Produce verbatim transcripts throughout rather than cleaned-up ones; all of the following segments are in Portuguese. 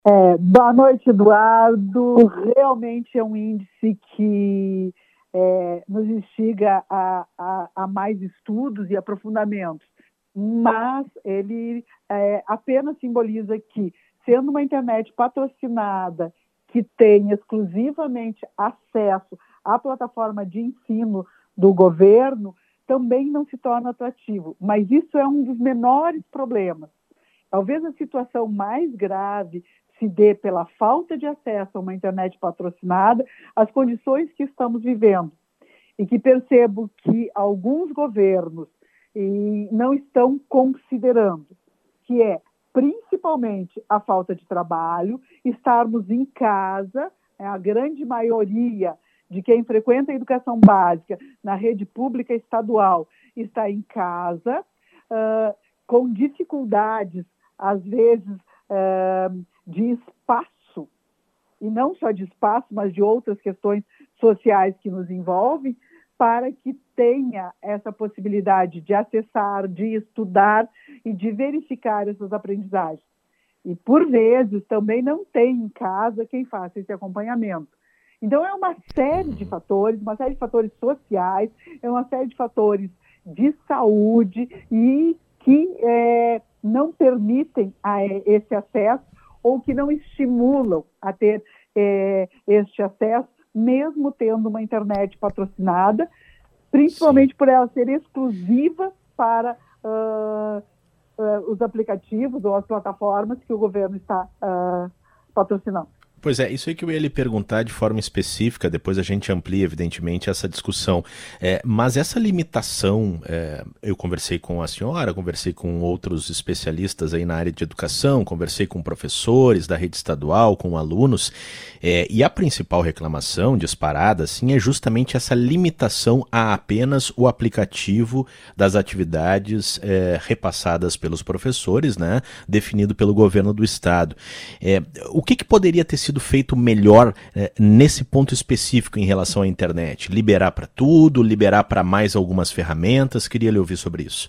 É, boa noite, Eduardo. Realmente é um índice que é, nos instiga a, a, a mais estudos e aprofundamentos, mas ele é, apenas simboliza que, sendo uma internet patrocinada, que tem exclusivamente acesso à plataforma de ensino do governo, também não se torna atrativo. Mas isso é um dos menores problemas. Talvez a situação mais grave se dê pela falta de acesso a uma internet patrocinada, as condições que estamos vivendo. E que percebo que alguns governos e, não estão considerando, que é principalmente a falta de trabalho, estarmos em casa, é, a grande maioria de quem frequenta a educação básica na rede pública estadual está em casa, uh, com dificuldades, às vezes, uh, de espaço, e não só de espaço, mas de outras questões sociais que nos envolvem, para que tenha essa possibilidade de acessar, de estudar e de verificar essas aprendizagens. E, por vezes, também não tem em casa quem faça esse acompanhamento. Então, é uma série de fatores, uma série de fatores sociais, é uma série de fatores de saúde e que é, não permitem a, esse acesso ou que não estimulam a ter é, este acesso, mesmo tendo uma internet patrocinada, principalmente Sim. por ela ser exclusiva para uh, uh, os aplicativos ou as plataformas que o governo está uh, patrocinando. Pois é, isso aí que eu ia lhe perguntar de forma específica, depois a gente amplia, evidentemente, essa discussão. É, mas essa limitação, é, eu conversei com a senhora, conversei com outros especialistas aí na área de educação, conversei com professores da rede estadual, com alunos, é, e a principal reclamação disparada, assim, é justamente essa limitação a apenas o aplicativo das atividades é, repassadas pelos professores, né, definido pelo governo do estado. É, o que, que poderia ter sido feito melhor eh, nesse ponto específico em relação à internet? Liberar para tudo, liberar para mais algumas ferramentas? Queria lhe ouvir sobre isso.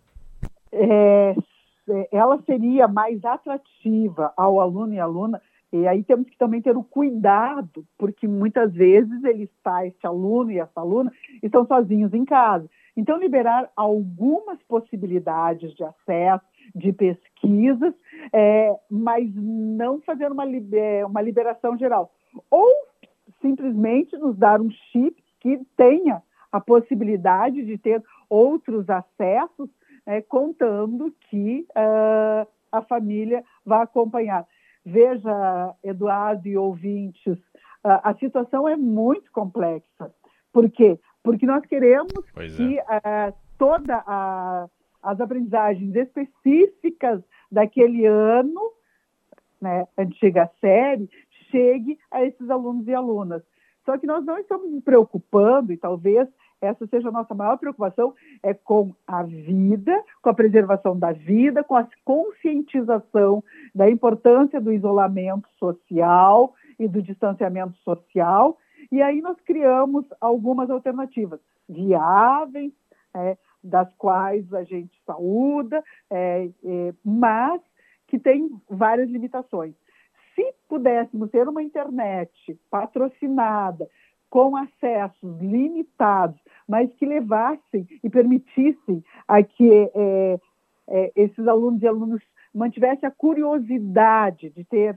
É, ela seria mais atrativa ao aluno e aluna, e aí temos que também ter o cuidado, porque muitas vezes ele está, esse aluno e essa aluna estão sozinhos em casa. Então, liberar algumas possibilidades de acesso, de pesquisas, é, mas não fazer uma, uma liberação geral. Ou simplesmente nos dar um chip que tenha a possibilidade de ter outros acessos, é, contando que uh, a família vai acompanhar. Veja, Eduardo e ouvintes, uh, a situação é muito complexa. Por quê? Porque nós queremos pois que é. uh, toda a as aprendizagens específicas daquele ano, né, antiga série, chegue a esses alunos e alunas. Só que nós não estamos nos preocupando, e talvez essa seja a nossa maior preocupação, é com a vida, com a preservação da vida, com a conscientização da importância do isolamento social e do distanciamento social. E aí nós criamos algumas alternativas viáveis, é, das quais a gente saúda, é, é, mas que tem várias limitações. Se pudéssemos ter uma internet patrocinada, com acessos limitados, mas que levassem e permitissem a que é, é, esses alunos e alunos mantivessem a curiosidade de ter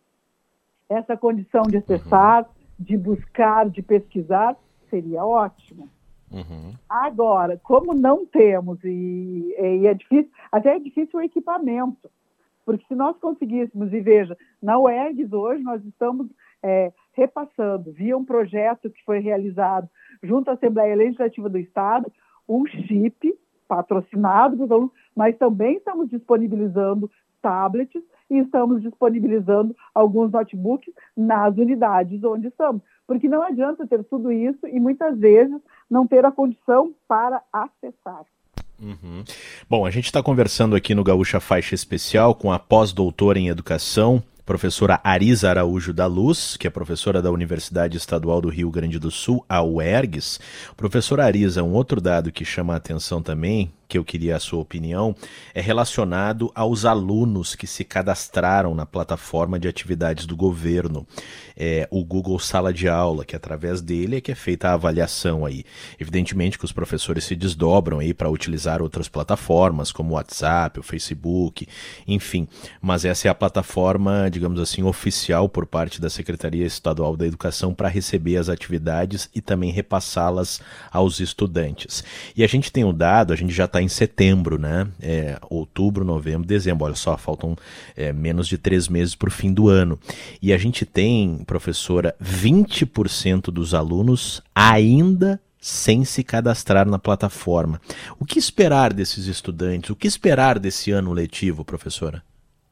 essa condição de acessar, de buscar, de pesquisar, seria ótimo. Uhum. Agora, como não temos, e, e é difícil, até é difícil o equipamento, porque se nós conseguíssemos, e veja, na U E R G S hoje nós estamos é, repassando, via um projeto que foi realizado junto à Assembleia Legislativa do Estado, um chip patrocinado pelos alunos, mas também estamos disponibilizando tablets e estamos disponibilizando alguns notebooks nas unidades onde estamos. Porque não adianta ter tudo isso e muitas vezes não ter a condição para acessar. Uhum. Bom, a gente está conversando aqui no Gaúcha Faixa Especial com a pós-doutora em Educação, professora Arisa Araújo da Luz, que é professora da Universidade Estadual do Rio Grande do Sul, a U E R G S. Professora Arisa, um outro dado que chama a atenção também, que eu queria a sua opinião é relacionado aos alunos que se cadastraram na plataforma de atividades do governo, é, o Google Sala de Aula, que através dele é que é feita a avaliação aí. Evidentemente que os professores se desdobram aí para utilizar outras plataformas, como o WhatsApp, o Facebook, enfim, mas essa é a plataforma, digamos assim, oficial por parte da Secretaria Estadual da Educação para receber as atividades e também repassá-las aos estudantes. E a gente tem um dado, a gente já está em setembro, né? É, outubro, novembro, dezembro, olha só, faltam é, menos de três meses para o fim do ano. E a gente tem, professora, vinte por cento dos alunos ainda sem se cadastrar na plataforma. O que esperar desses estudantes? O que esperar desse ano letivo, professora?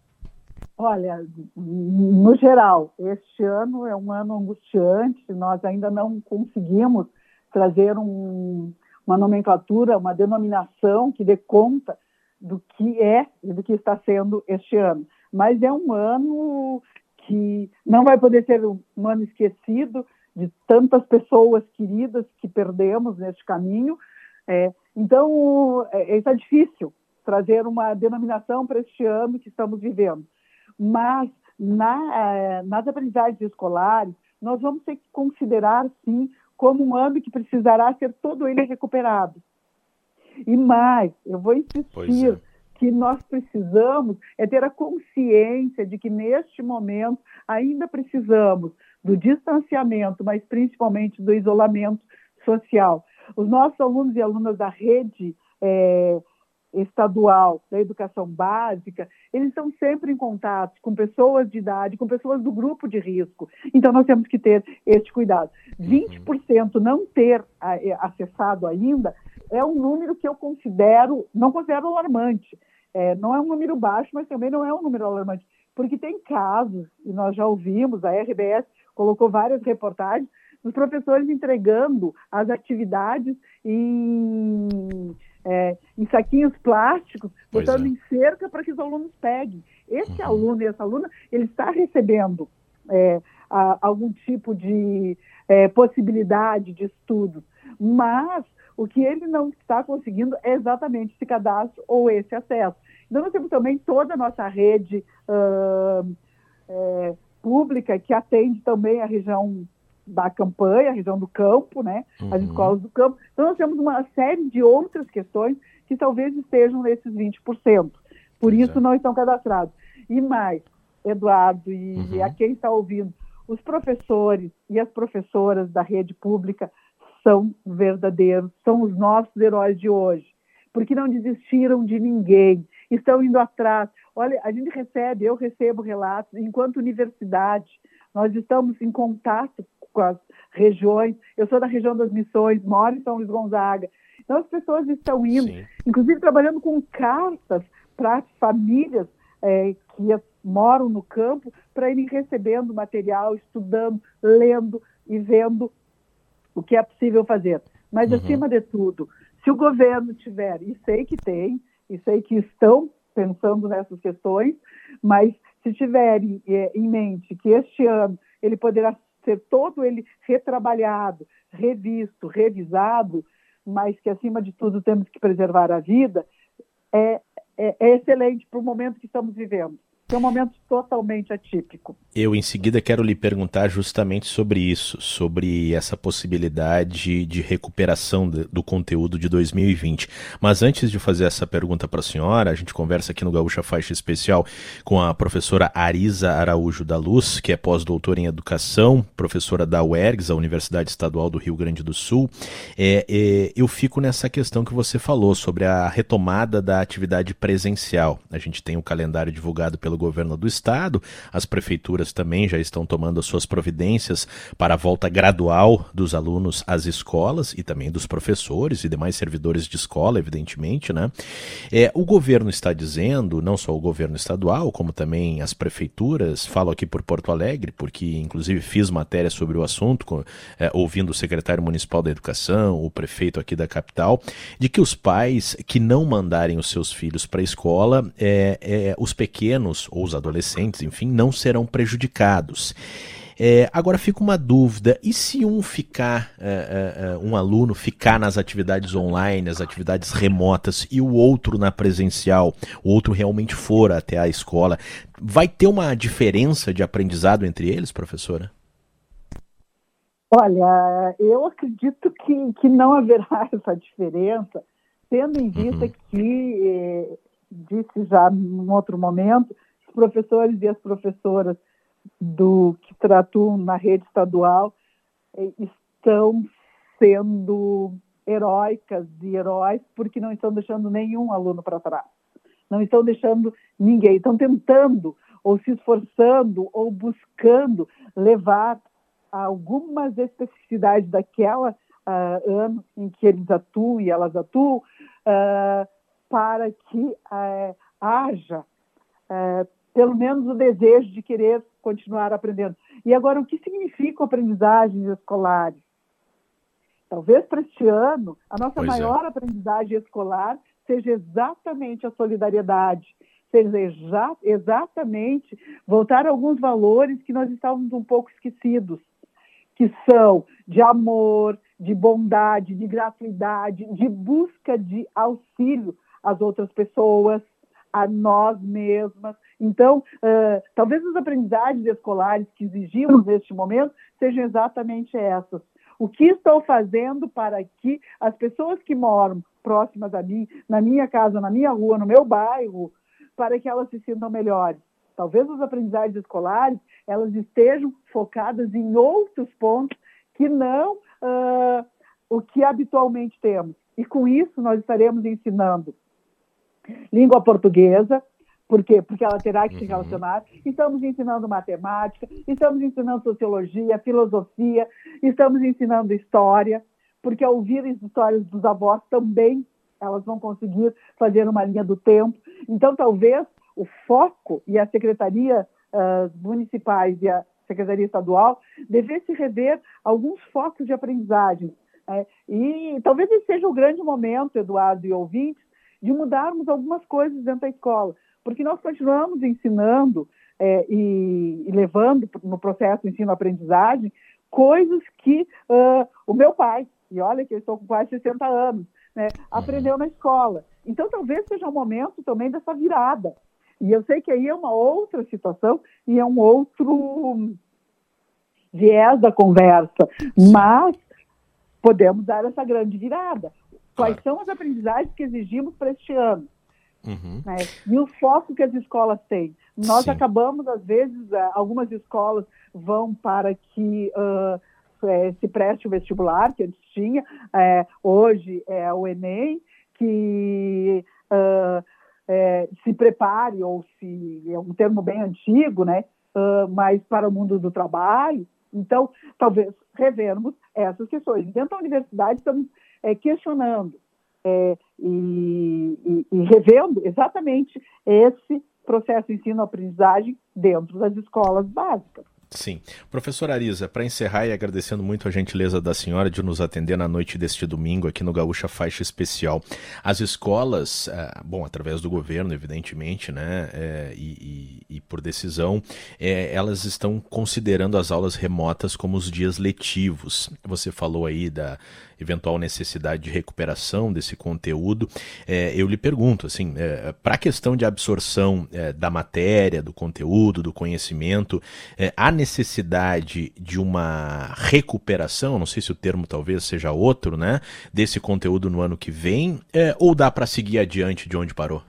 Olha, no geral, este ano é um ano angustiante, nós ainda não conseguimos trazer um, uma nomenclatura, uma denominação que dê conta do que é e do que está sendo este ano. Mas é um ano que não vai poder ser um ano esquecido de tantas pessoas queridas que perdemos neste caminho. É, então, é, está difícil trazer uma denominação para este ano que estamos vivendo. Mas, na, nas aprendizagens escolares, nós vamos ter que considerar, sim, como um ano que precisará ser todo ele recuperado. E mais, eu vou insistir é. que nós precisamos é ter a consciência de que, neste momento, ainda precisamos do distanciamento, mas principalmente do isolamento social. Os nossos alunos e alunas da rede é, estadual da educação básica, eles estão sempre em contato com pessoas de idade, com pessoas do grupo de risco. Então, nós temos que ter este cuidado. vinte por cento não ter acessado ainda é um número que eu considero, não considero alarmante. É, não é um número baixo, mas também não é um número alarmante, porque tem casos, e nós já ouvimos, a R B S colocou várias reportagens, dos professores entregando as atividades em... É, em saquinhos plásticos, pois botando é. em cerca para que os alunos peguem. Esse uhum. aluno e essa aluna, ele está recebendo é, a, algum tipo de é, possibilidade de estudo, mas o que ele não está conseguindo é exatamente esse cadastro ou esse acesso. Então, nós temos também toda a nossa rede uh, é, pública que atende também a região da campanha, a região do campo, né? Uhum. As escolas do campo. Então, nós temos uma série de outras questões que talvez estejam nesses vinte por cento. Por isso, é. não estão cadastrados. E mais, Eduardo, e, uhum. e a quem está ouvindo, os professores e as professoras da rede pública são verdadeiros, são os nossos heróis de hoje, porque não desistiram de ninguém, estão indo atrás. Olha, a gente recebe, eu recebo relatos, enquanto universidade, nós estamos em contato com as regiões. Eu sou da região das Missões, moro em São Luís Gonzaga. Então, as pessoas estão indo, Sim. inclusive trabalhando com cartas para famílias é, que moram no campo, para irem recebendo material, estudando, lendo e vendo o que é possível fazer. Mas, uhum. acima de tudo, se o governo tiver, e sei que tem, e sei que estão pensando nessas questões, mas se tiverem é, em mente que este ano ele poderá ser todo ele retrabalhado, revisto, revisado, mas que, acima de tudo, temos que preservar a vida, é, é, é excelente para o momento que estamos vivendo. É um momento totalmente atípico. Eu, em seguida, quero lhe perguntar justamente sobre isso, sobre essa possibilidade de recuperação de, do conteúdo de dois mil e vinte. Mas antes de fazer essa pergunta para a senhora, a gente conversa aqui no Gaúcha Faixa Especial com a professora Arisa Araújo da Luz, que é pós-doutora em Educação, professora da U E R G S, a Universidade Estadual do Rio Grande do Sul. É, é, eu fico nessa questão que você falou sobre a retomada da atividade presencial. A gente tem o calendário divulgado pelo governo do estado, as prefeituras também já estão tomando as suas providências para a volta gradual dos alunos às escolas e também dos professores e demais servidores de escola, evidentemente, né? É, o governo está dizendo, não só o governo estadual, como também as prefeituras, falo aqui por Porto Alegre, porque inclusive fiz matéria sobre o assunto, com, é, ouvindo o secretário municipal da educação, o prefeito aqui da capital, de que os pais que não mandarem os seus filhos para a escola, é, é, os pequenos ou os adolescentes, enfim, não serão prejudicados. É, agora fica uma dúvida, e se um ficar, é, é, um aluno ficar nas atividades online, as atividades remotas, e o outro na presencial, o outro realmente for até a escola, vai ter uma diferença de aprendizado entre eles, professora? Olha, eu acredito que, que não haverá essa diferença, tendo em vista Uhum. que, eh, disse já num outro momento, os professores e as professoras do que atuam na rede estadual eh, estão sendo heróicas e heróis porque não estão deixando nenhum aluno para trás. Não estão deixando ninguém, estão tentando ou se esforçando ou buscando levar algumas especificidades daquela uh, ano em que eles atuam e elas atuam uh, para que uh, haja uh, pelo menos o desejo de querer continuar aprendendo. E agora, o que significa aprendizagens escolares? Talvez para este ano, a nossa Pois maior é. aprendizagem escolar seja exatamente a solidariedade, seja exa- exatamente voltar a alguns valores que nós estávamos um pouco esquecidos, que são de amor, de bondade, de gratuidade, de busca de auxílio às outras pessoas, a nós mesmas. Então, uh, talvez as aprendizagens escolares que exigimos neste momento sejam exatamente essas. O que estou fazendo para que as pessoas que moram próximas a mim, na minha casa, na minha rua, no meu bairro, para que elas se sintam melhores? Talvez as aprendizagens escolares elas estejam focadas em outros pontos que não uh, o que habitualmente temos. E com isso nós estaremos ensinando língua portuguesa. Por quê? Porque ela terá que se relacionar. Estamos ensinando matemática, estamos ensinando sociologia, filosofia, estamos ensinando história, porque ao ouvir as histórias dos avós também elas vão conseguir fazer uma linha do tempo. Então, talvez o foco e a Secretaria uh, municipais e a Secretaria Estadual devessem rever alguns focos de aprendizagem. Né? E talvez esse seja o grande momento, Eduardo e ouvintes, de mudarmos algumas coisas dentro da escola, porque nós continuamos ensinando é, e, e levando no processo ensino-aprendizagem coisas que uh, o meu pai, e olha que eu estou com quase sessenta anos, né, aprendeu na escola. Então, talvez seja um momento também dessa virada. E eu sei que aí é uma outra situação e é um outro viés da conversa, mas podemos dar essa grande virada. Quais Claro. são as aprendizagens que exigimos para este ano? Uhum. Né? E o foco que as escolas têm. Nós Sim. acabamos, às vezes, algumas escolas vão para que uh, é, se preste o vestibular, que antes tinha, é, hoje é o Enem, que uh, é, se prepare, ou se é um termo bem antigo, né? Uh, mas para o mundo do trabalho. Então, talvez revermos essas questões. Dentro da universidade, estamos é, questionando É, e, e, e revendo exatamente esse processo de ensino-aprendizagem dentro das escolas básicas. Sim. Professora Arisa, para encerrar e agradecendo muito a gentileza da senhora de nos atender na noite deste domingo aqui no Gaúcha Faixa Especial. As escolas, bom, através do governo, evidentemente, né, é, e, e, e por decisão, é, elas estão considerando as aulas remotas como os dias letivos. Você falou aí da eventual necessidade de recuperação desse conteúdo. É, eu lhe pergunto, assim, é, para a questão de absorção é, da matéria, do conteúdo, do conhecimento, é, há necessidade de uma recuperação, não sei se o termo talvez seja outro, né, desse conteúdo no ano que vem, é, ou dá para seguir adiante de onde parou?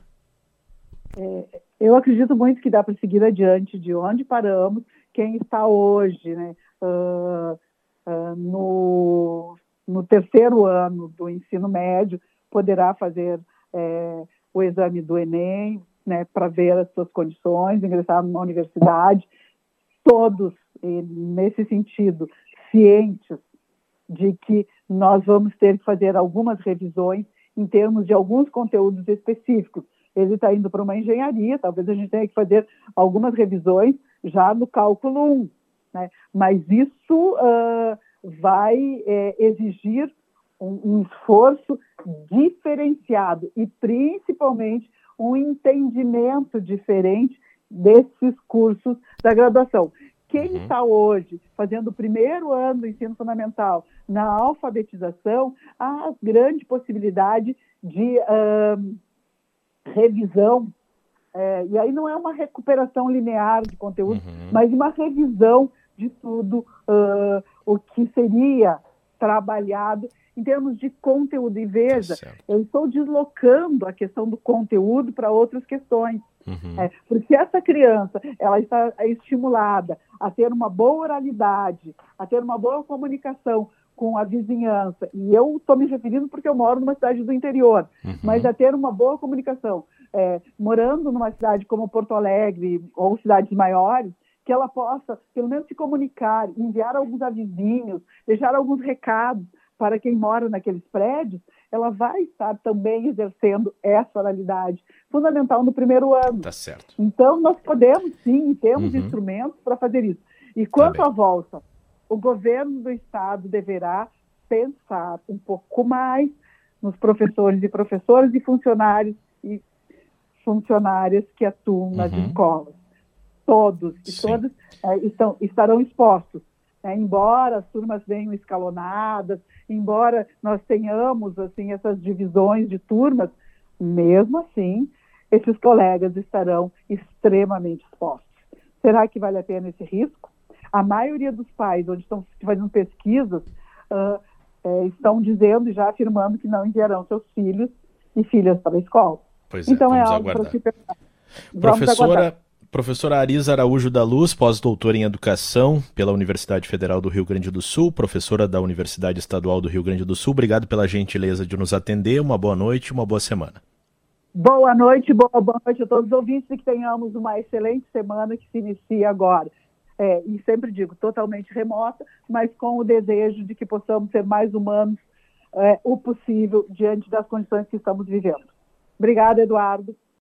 É, eu acredito muito que dá para seguir adiante de onde paramos. Quem está hoje, né, uh, uh, no, no terceiro ano do ensino médio poderá fazer é, o exame do Enem, né, para ver as suas condições, ingressar numa universidade. Todos, nesse sentido, cientes de que nós vamos ter que fazer algumas revisões em termos de alguns conteúdos específicos. Ele está indo para uma engenharia, talvez a gente tenha que fazer algumas revisões já no cálculo um, né? Mas isso uh, vai é, exigir um, um esforço diferenciado e, principalmente, um entendimento diferente desses cursos da graduação, Quem Uhum. está hoje fazendo o primeiro ano do ensino fundamental na alfabetização, há grande possibilidade de uh, revisão, é, e aí não é uma recuperação linear de conteúdo, Uhum. mas uma revisão de tudo uh, o que seria trabalhado em termos de conteúdo. E veja, Tá certo. eu estou deslocando a questão do conteúdo para outras questões. Uhum. É, porque essa criança, ela está estimulada a ter uma boa oralidade, a ter uma boa comunicação com a vizinhança, e eu estou me referindo porque eu moro numa cidade do interior, Uhum. mas a ter uma boa comunicação, é, morando numa cidade como Porto Alegre ou cidades maiores, que ela possa, pelo menos, se comunicar, enviar alguns avisinhos, deixar alguns recados para quem mora naqueles prédios, ela vai estar também exercendo essa oralidade fundamental no primeiro ano. Tá certo. Então, nós podemos, sim, temos Uhum. instrumentos para fazer isso. E quanto Tá à volta, o governo do Estado deverá pensar um pouco mais nos professores e professoras e funcionários e funcionárias que atuam nas Uhum. escolas. Todos e Sim. todas é, estão, estarão expostos. É, embora as turmas venham escalonadas, embora nós tenhamos assim, essas divisões de turmas, mesmo assim, esses colegas estarão extremamente expostos. Será que vale a pena esse risco? A maioria dos pais, onde estão fazendo pesquisas, uh, é, estão dizendo e já afirmando que não enviarão seus filhos e filhas para a escola. Pois é, então é vamos algo para aguardar. se pensar. Vamos Professora, aguardar. professora Arisa Araújo da Luz, pós-doutora em Educação pela Universidade Federal do Rio Grande do Sul, professora da Universidade Estadual do Rio Grande do Sul, obrigado pela gentileza de nos atender, uma boa noite e uma boa semana. Boa noite, boa, boa noite a todos os ouvintes e que tenhamos uma excelente semana que se inicia agora. É, e sempre digo, totalmente remota, mas com o desejo de que possamos ser mais humanos é, o possível diante das condições que estamos vivendo. Obrigada, Eduardo.